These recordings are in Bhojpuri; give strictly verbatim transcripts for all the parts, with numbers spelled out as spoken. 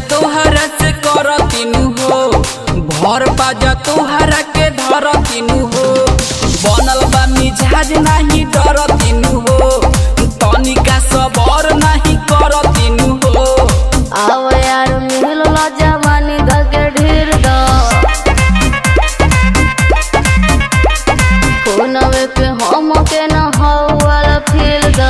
तोहरा से कर तीनू हो भर बाजा तोहरा के धर तीनू हो बनल बा मिजाज नाही डर तीनू हो तनिका सबर नाही कर तीनू हो आव यार मिल ला जवानी धके ढेर द फोनवे पे हम के न हौल फील द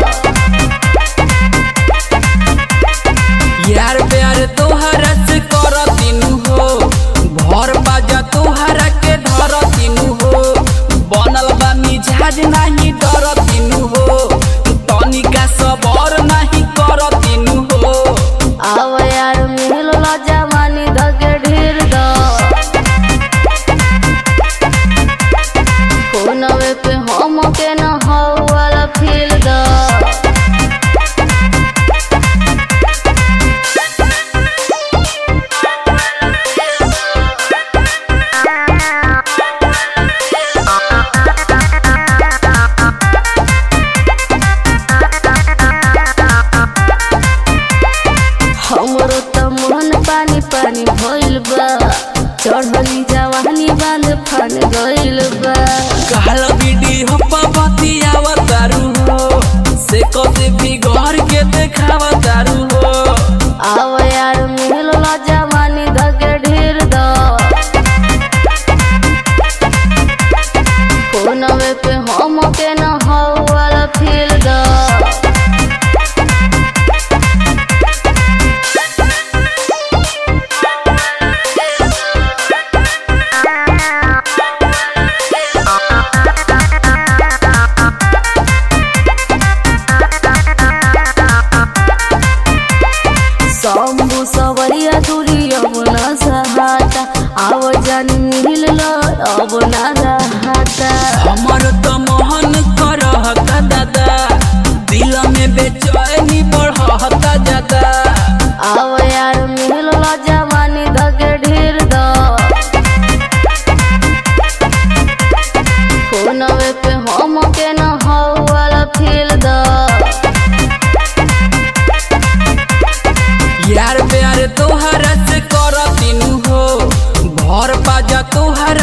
यार प्यार तोहरा से कर तीनू हो भर बाजा तोहरा के धर तीनू हो बनल बा मिजाज नाही डर तीनू हो तनिका सबर नाही कर तीनू हो आव यार मिल ला जवानी धके ढेर द फोनवे पे हम के न हौल फील द हमरो त मन पानी पानी भइल बा चढ़ली जवानी बांध फन गइल बा कहल वीडियो पर बतियावा तारू हो से कदे भी घर के देखावा तारू हो आव यार मिल ला जवानी धके ढेर द फोनवे पे हम के न हौल फील द शंभु सवरिया दूरी अब न सहाता आव जान मिल लो अब न रहता हमर तो मोहन करहता दादा दिल में बेचैनी बढ़ता जाता आव यार मिल लो जवानी धके ढेर द फोनवे पे हम के न हौल फील द यार प्यार तोहरा से कर तीनू हो भर बाजा तोहरा